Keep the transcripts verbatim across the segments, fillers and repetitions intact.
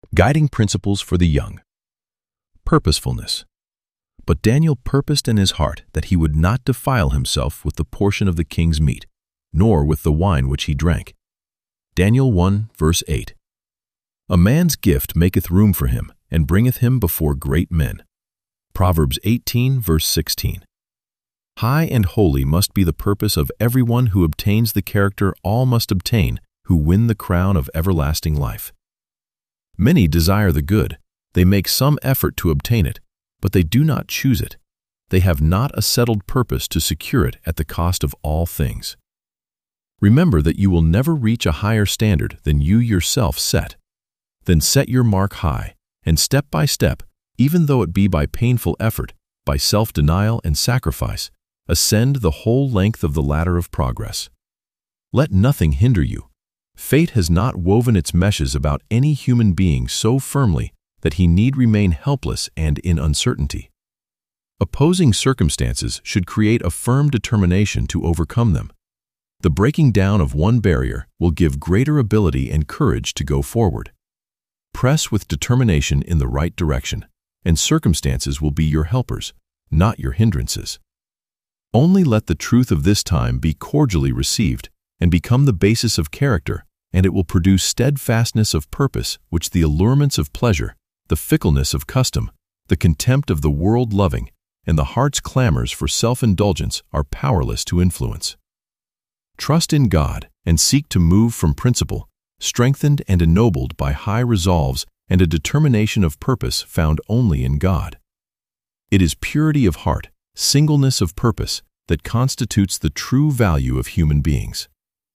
Guiding principles for the young. Purposefulness. But Daniel purposed in his heart that he would not defile himself with the portion of the king's meat, nor with the wine which he drank. Daniel one, verse eight. A man's gift maketh room for him, and bringeth him before great men. Proverbs eighteen, verse sixteen. High and holy must be the purpose of everyone who obtains the character all must obtain, who win the crown of everlasting life. Many desire the good. They make some effort to obtain it, but they do not choose it. They have not a settled purpose to secure it at the cost of all things. Remember that you will never reach a higher standard than you yourself set. Then set your mark high, and step by step, even though it be by painful effort, by self-denial and sacrifice, ascend the whole length of the ladder of progress. Let nothing hinder you. Fate has not woven its meshes about any human being so firmly that he need remain helpless and in uncertainty. Opposing circumstances should create a firm determination to overcome them. The breaking down of one barrier will give greater ability and courage to go forward. Press with determination in the right direction, and circumstances will be your helpers, not your hindrances. Only let the truth of this time be cordially received and become the basis of character, and it will produce steadfastness of purpose which the allurements of pleasure, the fickleness of custom, the contempt of the world loving, and the heart's clamors for self-indulgence are powerless to influence. Trust in God and seek to move from principle, strengthened and ennobled by high resolves and a determination of purpose found only in God. It is purity of heart, singleness of purpose, that constitutes the true value of human beings.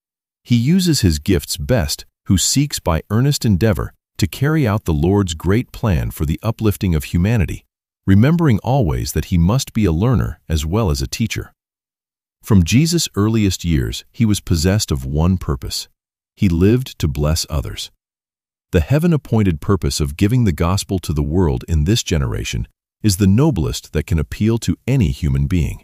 He uses his gifts best who seeks by earnest endeavor to carry out the Lord's great plan for the uplifting of humanity, remembering always that he must be a learner as well as a teacher. From Jesus' earliest years, he was possessed of one purpose. He lived to bless others. The heaven-appointed purpose of giving the gospel to the world in this generation is the noblest that can appeal to any human being.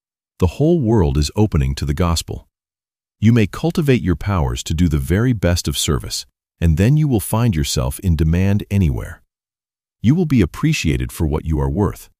The whole world is opening to the gospel. You may cultivate your powers to do the very best of service, and then you will find yourself in demand anywhere. You will be appreciated for what you are worth.